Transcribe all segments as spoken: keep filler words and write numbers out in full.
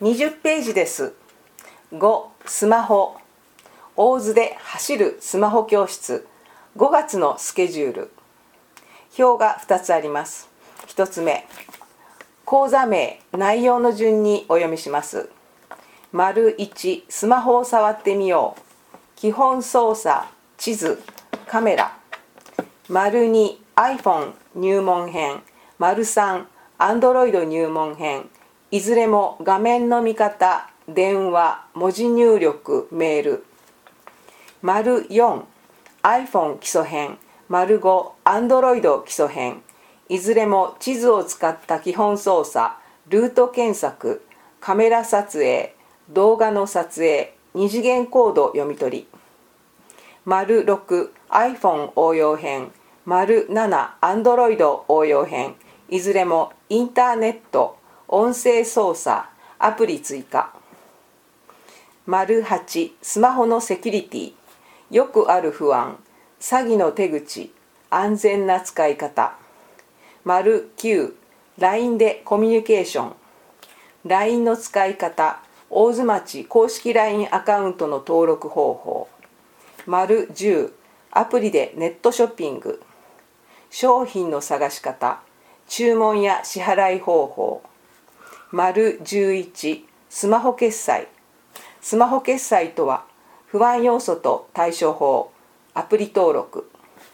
にじゅっページです。ご、スマホ。大津で走るスマホ教室。ごがつのスケジュール。表がふたつあります。ひとつめ、講座名、内容の順にお読みします。丸いち、スマホを触ってみよう。基本操作、地図、カメラ。丸に、iPhone 入門編。丸さん、Android 入門編。いずれも画面の見方、電話、文字入力、メール。丸よん、iPhone 基礎編。丸ご、Android 基礎編。いずれも地図を使った基本操作、ルート検索、カメラ撮影、動画の撮影、二次元コード読み取り。丸ろく、iPhone 応用編。丸なな、Android 応用編。いずれもインターネット、音声操作、アプリ追加。丸はち、スマホのセキュリティ。よくある不安、詐欺の手口、安全な使い方。丸きゅう、ライン でコミュニケーション。ライン の使い方、大津町公式 ライン アカウントの登録方法。丸じゅう、アプリでネットショッピング。商品の探し方、注文や支払い方法。丸じゅういち、スマホ決済。スマホ決済とは、不安要素と対処法、アプリ登録。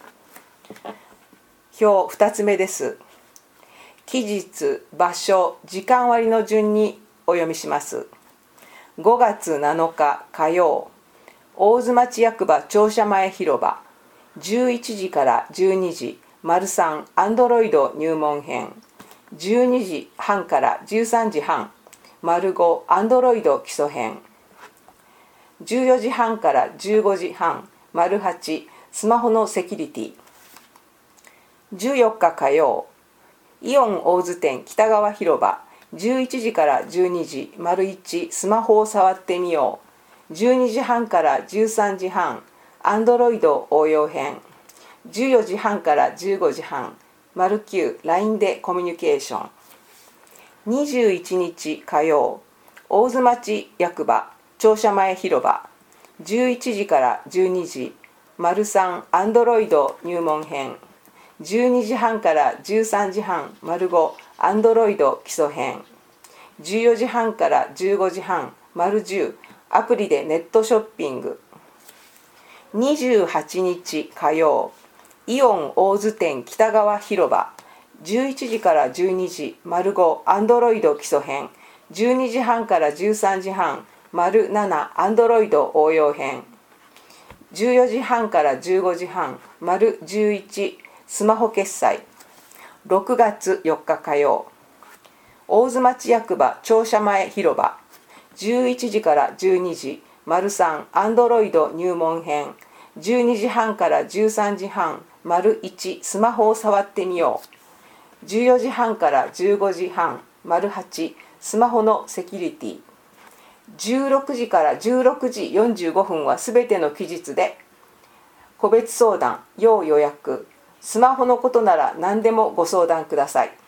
表ふたつめです。期日、場所、時間割の順にお読みします。ごがつなのか火曜、大津町役場庁舎前広場、じゅういちじからじゅうにじ、丸さん、アンドロイド入門編。じゅうにじはんからじゅうさんじはん、丸ご、アンドロイド基礎編。じゅうよじはんからじゅうごじはん、丸はち、スマホのセキュリティ。じゅうよっか火曜、イオン大津店北川広場、じゅういちじからじゅうにじ、丸いち、スマホを触ってみよう。じゅうにじはんからじゅうさんじはん、アンドロイド応用編。じゅうよじはんからじゅうごじはん、丸きゅう、ライン でコミュニケーション。にじゅういちにち火曜、大津町役場庁舎前広場、じゅういちじからじゅうにじ、丸さん、アンドロイド入門編。じゅうにじはんからじゅうさんじはん、丸ご、アンドロイド基礎編。じゅうよじはんからじゅうごじはん、丸じゅう、アプリでネットショッピング。にじゅうはちにち火曜、イオン大津店北川広場、じゅういちじからじゅうにじ、丸ご、アンドロイド基礎編。じゅうにじはんからじゅうさんじはん、丸なな、アンドロイド応用編。じゅうよじはんからじゅうごじはん、丸じゅういち、スマホ決済。ろくがつよっか火曜、大津町役場庁舎前広場、じゅういちじからじゅうにじ、丸さん、アンドロイド入門編。じゅうにじはんからじゅうさんじはん、丸いち、スマホを触ってみよう。じゅうよじはんからじゅうごじはん、丸はち、スマホのセキュリティ。じゅうろくじからじゅうろくじよんじゅうごふんはすべての期日で、個別相談、要予約。スマホのことなら何でもご相談ください。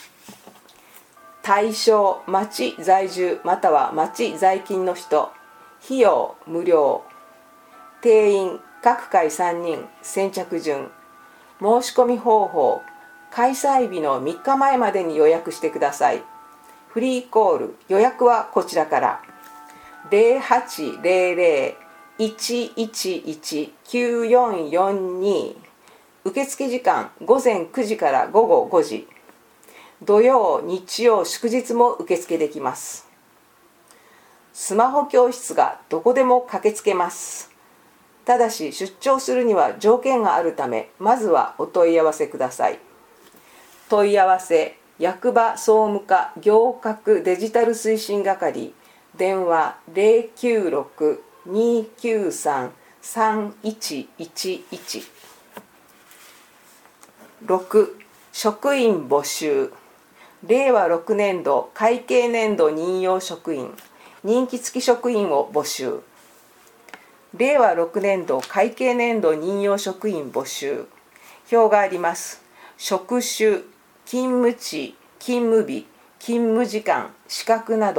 対象、町在住または町在勤の人。費用無料。定員各回さんにん。先着順。申し込み方法、開催日のみっかまえまでに予約してください。フリーコール、予約はこちらから。ゼロはちゼロゼロ いちいちいち きゅうよんよんに。受付時間ごぜんくじからごごごじ。土曜、日曜、祝日も受付できます。スマホ教室がどこでも駆けつけます。ただし出張するには条件があるため、まずはお問い合わせください。問い合わせ、役場総務課行革デジタル推進係、電話 ゼロきゅうろく にきゅうさん さんいちいちいち。ろく、職員募集。れいわろくねんど会計年度任用職員、任期付き職員を募集。れいわろくねんど会計年度任用職員募集。表があります。職種、勤務地、勤務日、勤務時間、資格など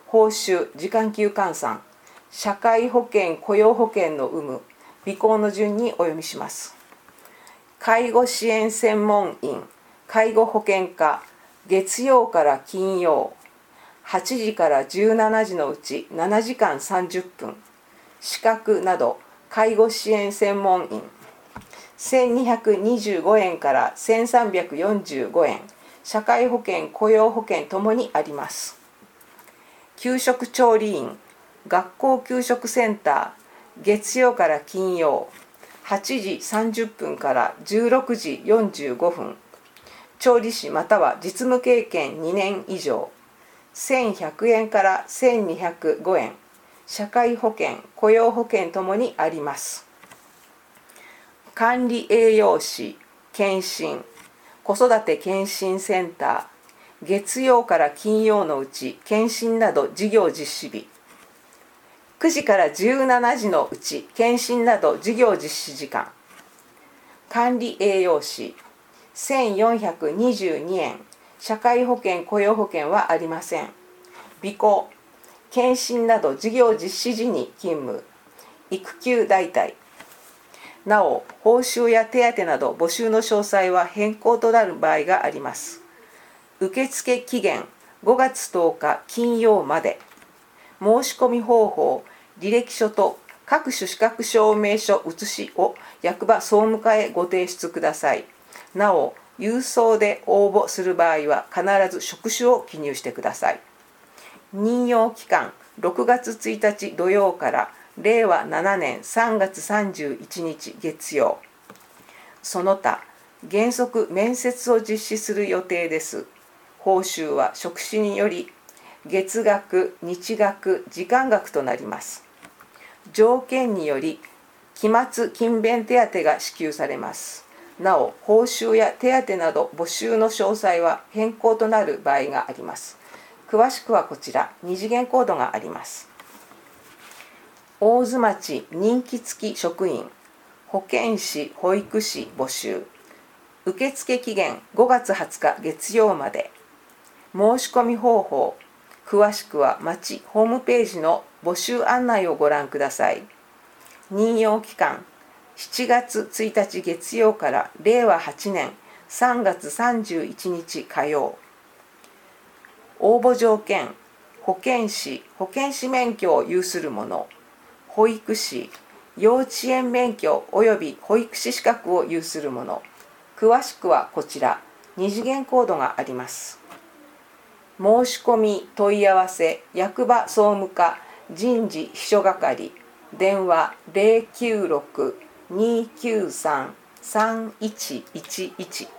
報酬、時間給換算、社会保険、雇用保険の有無、備考の順にお読みします。介護支援専門員、介護保険課、月曜から金曜、はちじからじゅうしちじのうちななじかんさんじゅっぷん、資格など介護支援専門員、せんにひゃくにじゅうごえんからせんさんびゃくよんじゅうごえん、社会保険、雇用保険ともにあります。給食調理員、学校給食センター、月曜から金曜、はちじさんじゅっぷんからじゅうろくじよんじゅうごふん、調理師または実務経験にねん以上、せんひゃくえんからせんにひゃくごえん、社会保険、雇用保険ともにあります。管理栄養士、検診、子育て検診センター、月曜から金曜のうち検診など事業実施日、くじからじゅうしちじのうち検診など事業実施時間。管理栄養士せんよんひゃくにじゅうにえん、社会保険、雇用保険はありません。備考、検診など事業実施時に勤務、育休代替。なお、報酬や手当など募集の詳細は変更となる場合があります。受付期限ごがつとおか金曜まで。申し込み方法、履歴書と各種資格証明書写しを役場総務課へご提出ください。なお、郵送で応募する場合は必ず職種を記入してください。任用期間ろくがつついたち土曜かられいわななねんさんがつさんじゅういちにち月曜。その他、原則面接を実施する予定です。報酬は職種により月額、日額、時間額となります。条件により期末勤勉手当が支給されます。なお、報酬や手当など募集の詳細は変更となる場合があります。詳しくはこちら、二次元コードがあります。大津町任期付き職員、保健師、保育士募集。受付期限ごがつはつか月曜まで。申し込み方法、詳しくは町ホームページの募集案内をご覧ください。任用期間しちがつついたち月曜かられいわはちねんさんがつさんじゅういちにち火曜。応募条件、保健師、保健師免許を有する者、保育士、幼稚園免許及び保育士資格を有する者。詳しくはこちら、二次元コードがあります。申し込み問い合わせ、役場総務課人事秘書係、電話 ゼロきゅうろく にきゅうさん さんいちいちいち。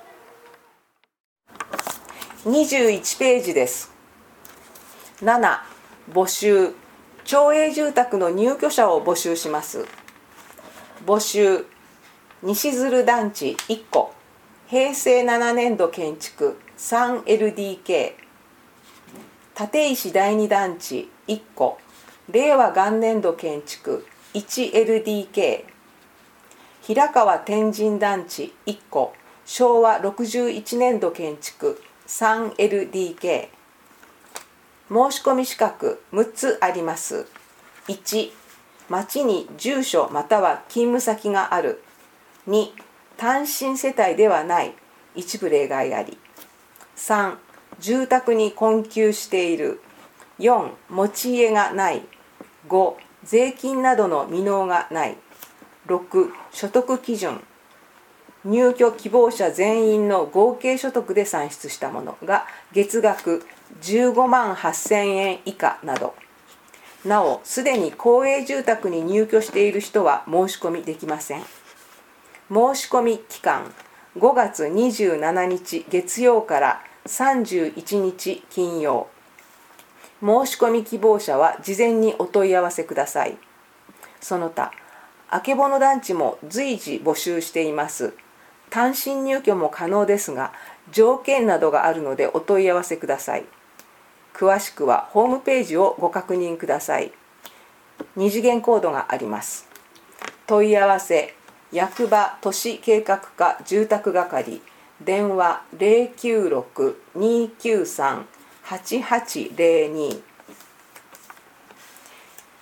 にじゅういちページです。なな、募集、町営住宅の入居者を募集します。募集、西鶴団地いっこ、へいせいななねんど建築 スリーエルディーケー、立石第二団地いっこ、れいわ元年度建築 いちエルディーケー、平川天神団地いっこ、しょうわろくじゅういちねんど建築 スリーエルディーケー。申し込み資格むっつあります。いち、町に住所または勤務先がある。に、単身世帯ではない。一部例外あり。さん、住宅に困窮している。よん、持ち家がない。ご、税金などの未納がない。ろく、所得基準。入居希望者全員の合計所得で算出したものが月額じゅうごまんはっせんえん以下など。なお、すでに公営住宅に入居している人は申し込みできません。申し込み期間ごがつにじゅうしちにち月曜からさんじゅういちにち金曜。申し込み希望者は事前にお問い合わせください。その他、あけぼの団地も随時募集しています。単身入居も可能ですが、条件などがあるのでお問い合わせください。詳しくはホームページをご確認ください。二次元コードがあります。問い合わせ、役場都市計画課住宅係、電話 ゼロきゅうろく にきゅうさん はちはちゼロに。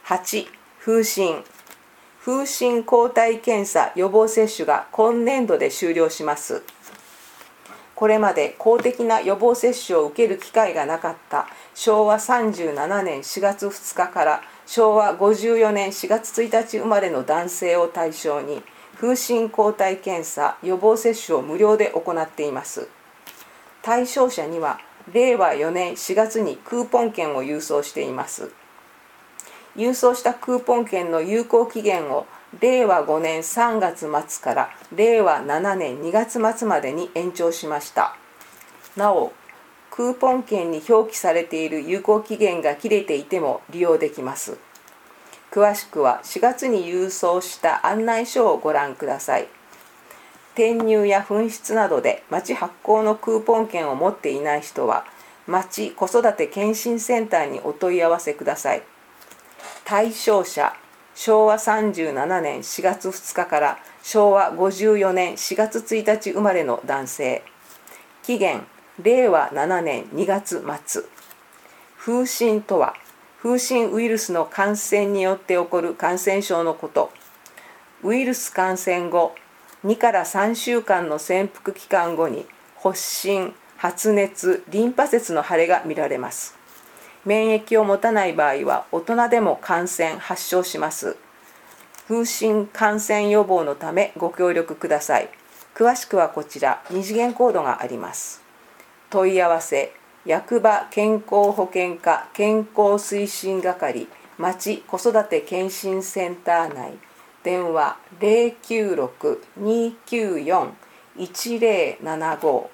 はち、風疹。風疹抗体検査予防接種が今年度で終了します。これまで公的な予防接種を受ける機会がなかったしょうわさんじゅうななねんしがつふつかからしょうわごじゅうよねんしがつついたち生まれの男性を対象に風疹抗体検査予防接種を無料で行っています。対象者にはれいわよねんしがつにクーポン券を郵送しています。郵送したクーポン券の有効期限をれいわごねんさんがつまつかられいわななねんにがつまつまでに延長しました。なお、クーポン券に表記されている有効期限が切れていても利用できます。詳しくはしがつに郵送した案内書をご覧ください。転入や紛失などで町発行のクーポン券を持っていない人は、町子育て健診センターにお問い合わせください。対象者、しょうわさんじゅうななねんしがつふつかからしょうわごじゅうよねんしがつついたち生まれの男性。期限、れいわななねんにがつまつ。風疹とは、風疹ウイルスの感染によって起こる感染症のこと。ウイルス感染後、にからさんしゅうかんの潜伏期間後に発疹、発熱、リンパ節の腫れが見られます。免疫を持たない場合は大人でも感染・発症します。風疹感染予防のためご協力ください。詳しくはこちら、二次元コードがあります。問い合わせ、役場健康保険課健康推進係町子育て健診センター内、電話 ゼロきゅうろく にきゅうよん いちゼロななご。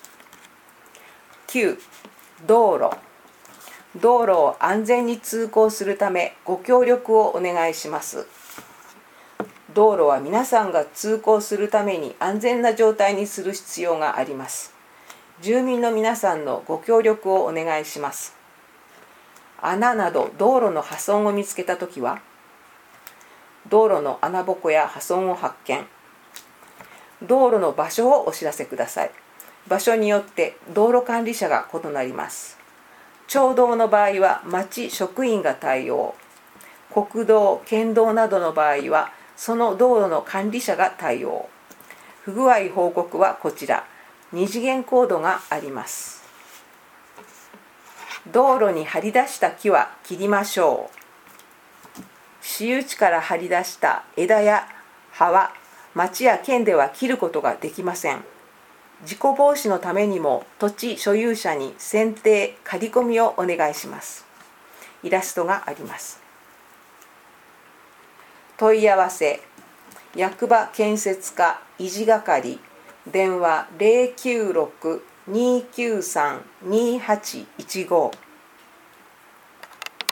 きゅう、道路。道路を安全に通行するためご協力をお願いします。道路は皆さんが通行するために安全な状態にする必要があります。住民の皆さんのご協力をお願いします。穴など道路の破損を見つけたときは、道路の穴ぼこや破損を発見。道路の場所をお知らせください。場所によって道路管理者が異なります。町道の場合は町職員が対応。国道、県道などの場合はその道路の管理者が対応。不具合報告はこちら、二次元コードがあります。道路に張り出した木は切りましょう。私有地から張り出した枝や葉は町や県では切ることができません。事故防止のためにも土地所有者に剪定・刈り込みをお願いします。イラストがあります。問い合わせ、役場建設課維持係、電話 ゼロきゅうろく にきゅうさん にはちいちご。